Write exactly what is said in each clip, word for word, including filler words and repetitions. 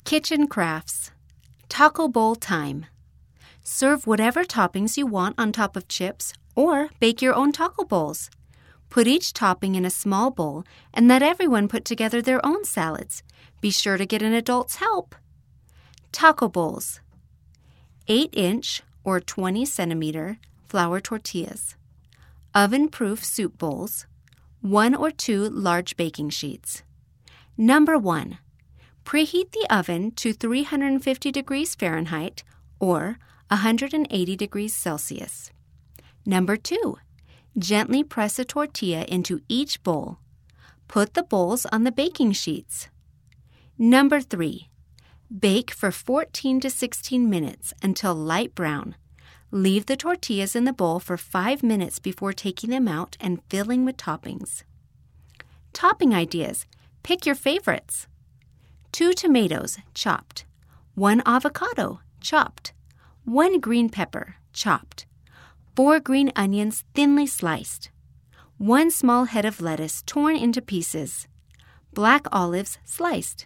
Kitchen crafts. Taco bowl time. Serve whatever toppings you want on top of chips or bake your own taco bowls. Put each topping in a small bowl and let everyone put together their own salads. Be sure to get an adult's help. Taco bowls. eight inch or twenty centimeter flour tortillas. Oven-proof soup bowls. One or two large baking sheets. Number one. Preheat the oven to three hundred fifty degrees Fahrenheit or one hundred eighty degrees Celsius. Number two. Gently press a tortilla into each bowl. Put the bowls on the baking sheets. Number three. Bake for fourteen to sixteen minutes until light brown. Leave the tortillas in the bowl for five minutes before taking them out and filling with toppings. Topping ideas. Pick your favorites. Two tomatoes, chopped. One avocado, chopped. One green pepper, chopped. Four green onions, thinly sliced. One small head of lettuce, torn into pieces. Black olives, sliced.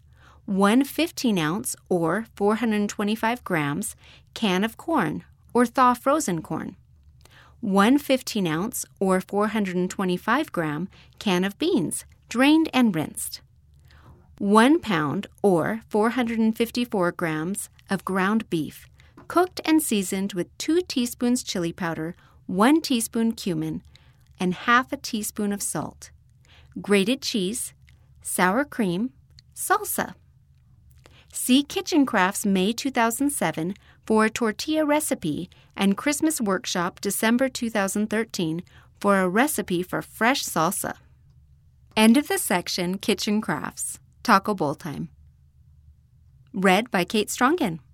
One fifteen ounce or four hundred twenty-five grams can of corn or thaw frozen corn. One fifteen ounce or four hundred twenty-five gram can of beans, drained and rinsed. One pound or four hundred fifty-four grams of ground beef, cooked and seasoned with two teaspoons chili powder, one teaspoon cumin, and half a teaspoon of salt. Grated cheese, sour cream, salsa. See Kitchen Crafts May two thousand seven for a tortilla recipe and Christmas Workshop December two thousand thirteen for a recipe for fresh salsa. End of the section Kitchen Crafts. Taco bowl time. Read by Kate Strongen.